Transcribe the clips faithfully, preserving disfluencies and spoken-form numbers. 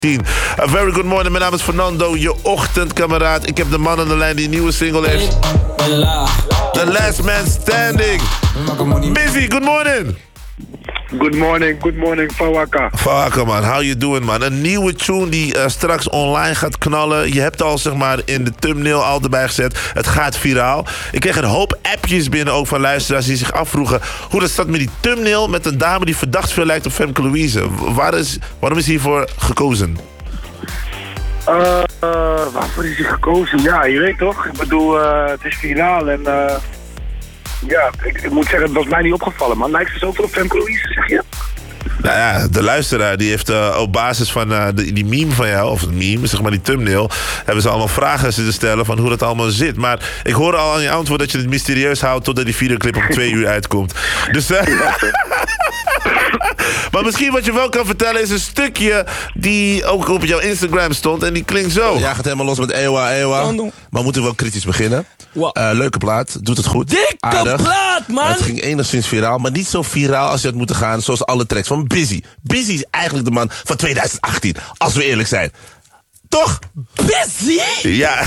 tien. A very good morning, mijn naam is Fernando, je ochtendkameraad. Ik heb de man aan de lijn die een nieuwe single heeft. The Last Man Standing. Busy, good morning. Good morning, good morning, Fawaka. Fawaka, man. How you doing, man? Een nieuwe tune die uh, straks online gaat knallen. Je hebt al, zeg maar, in de thumbnail al erbij gezet. Het gaat viraal. Ik kreeg een hoop appjes binnen ook van luisteraars die zich afvroegen hoe dat staat met die thumbnail met een dame die verdacht veel lijkt op Femke Louise. Waar is, waarom is hiervoor gekozen? Uh, uh, waarvoor is hij gekozen? Ja, je weet toch? Ik bedoel, uh, het is viraal en... Uh, ja, ik, ik moet zeggen, het was mij niet opgevallen, man. Lijkt ze zoveel op Femke Louise, zeg je? Nou ja, de luisteraar die heeft uh, op basis van uh, de, die meme van jou, of het meme, zeg maar die thumbnail, hebben ze allemaal vragen zitten stellen van hoe dat allemaal zit. Maar ik hoor al aan je antwoord dat je het mysterieus houdt totdat die videoclip om twee uur uitkomt. Dus, uh, maar misschien wat je wel kan vertellen is een stukje die ook op jouw Instagram stond en die klinkt zo. Ja, gaat helemaal los met Ewa, Ewa. Maar we moeten wel kritisch beginnen. Uh, leuke plaat, doet het goed. Dikke aardig. plaat, man! Het ging enigszins viraal, maar niet zo viraal als je had moeten gaan, zoals alle tracks van Busy. Busy is eigenlijk de man van twintig achttien, als we eerlijk zijn. Toch? Busy? Ja.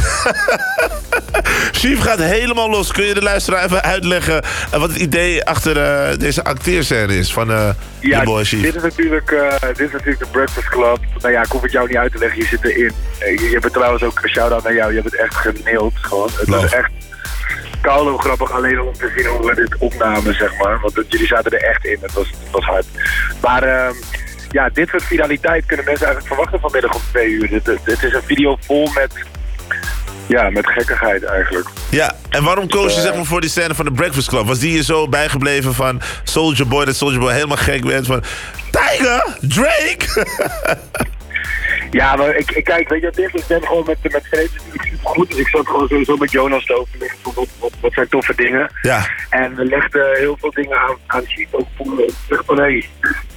Chief gaat helemaal los. Kun je de luisteraar even uitleggen uh, wat het idee achter uh, deze acteerscène is van uh, ja, de boy Chief? Dit is, natuurlijk, uh, dit is natuurlijk de Breakfast Club. Nou ja, ik hoef het jou niet uit te leggen, je zit erin. Uh, je, je hebt trouwens ook een shout-out naar jou, je hebt het echt geneeld. Gewoon. Het was echt koude grappig alleen om te zien hoe we dit opnamen, zeg maar. Want het, jullie zaten er echt in, het was, het was hard. Maar... Uh, Ja, dit soort viraliteit kunnen mensen eigenlijk verwachten vanmiddag om twee uur. Dit, dit, dit is een video vol met, ja, met gekkigheid eigenlijk. Ja, en waarom koos je zeg maar voor die scène van de Breakfast Club? Was die je zo bijgebleven van Soulja Boy, dat Soulja Boy helemaal gek werd van Tiger, Drake? Ja, maar ik, ik kijk, weet je wat dit is? Ik ben gewoon met, met Vreemd natuurlijk super goed. Dus ik zat gewoon sowieso met Jonas te overleggen van wat, wat, wat zijn toffe dingen. Ja. En we legden heel veel dingen aan, aan Chief ook voor me. Ik zeg van, hé,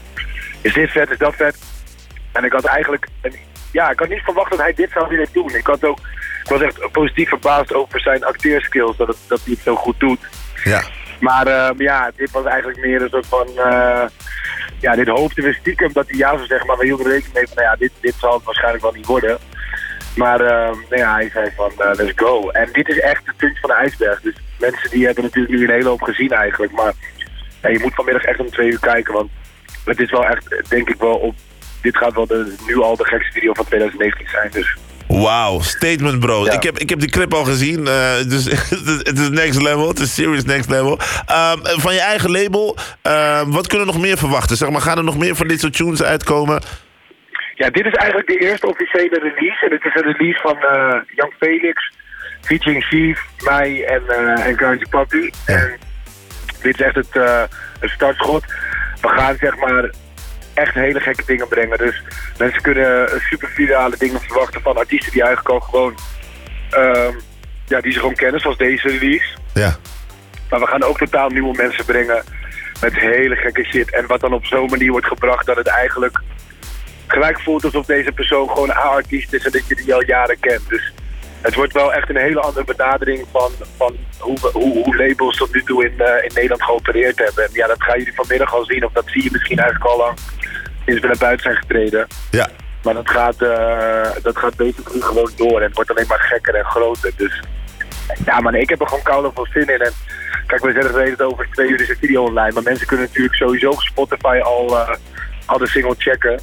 is dit vet, is dat vet? En ik had eigenlijk, ja, ik had niet verwacht dat hij dit zou willen doen. Ik had ook, ik was echt positief verbaasd over zijn acteerskills, dat, het, dat hij het zo goed doet. Ja. Maar uh, ja, dit was eigenlijk meer een soort van, uh, ja, dit hoopten we stiekem dat hij ja zou zeggen, maar we hielden rekening mee van, nou ja, dit, dit zal het waarschijnlijk wel niet worden. Maar uh, nou ja, hij zei van, uh, let's go. En dit is echt het puntje van de ijsberg. Dus mensen die hebben natuurlijk nu een hele hoop gezien eigenlijk, maar ja, je moet vanmiddag echt om twee uur kijken, want het is wel echt, denk ik wel, op. Dit gaat wel de, nu al de gekste video van twintig negentien zijn, dus. Wauw, statement bro. Ja. Ik, heb, ik heb die clip al gezien, uh, dus het is next level, het is serious next level. Um, van je eigen label, uh, wat kunnen we nog meer verwachten? Zeg maar, gaan er nog meer van dit soort tunes uitkomen? Ja, dit is eigenlijk de eerste officiële release. En het is een release van uh, Young Felix, featuring Chief, mij en, uh, en Kantje Papi. Ja. En dit is echt het, uh, het startschot. We gaan zeg maar echt hele gekke dingen brengen. Dus mensen kunnen super virale dingen verwachten van artiesten die eigenlijk al gewoon, uh, ja, die ze gewoon kennen, zoals deze release. Ja. Maar we gaan ook totaal nieuwe mensen brengen met hele gekke shit. En wat dan op zo'n manier wordt gebracht dat het eigenlijk gelijk voelt alsof deze persoon gewoon een A-artiest is en dat je die al jaren kent. Dus het wordt wel echt een hele andere benadering van, van hoe, hoe, hoe labels tot nu toe in, uh, in Nederland geopereerd hebben. En ja, dat gaan jullie vanmiddag al zien, of dat zie je misschien eigenlijk al lang sinds we naar buiten zijn getreden. Ja. Maar dat gaat, uh, dat gaat basically gewoon door en het wordt alleen maar gekker en groter. Dus ja, maar nee, ik heb er gewoon koude veel zin in. En kijk, we zeggen het over twee uur is een video online, maar mensen kunnen natuurlijk sowieso op Spotify al, uh, al de single checken.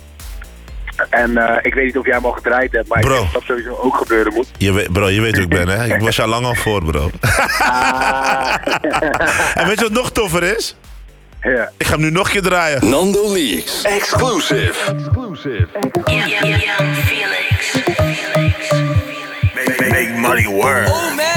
En uh, ik weet niet of jij hem al gedraaid hebt, maar bro, ik denk dat dat sowieso ook gebeuren moet. Je weet, bro, je weet hoe ik ben, hè? Ik was jou lang al voor, bro. Ah. En weet je wat nog toffer is? Ja. Ik ga hem nu nog een keer draaien. Nando Leaks. Exclusive. Exclusive. Young, young Felix. Make, make money work. Oh man.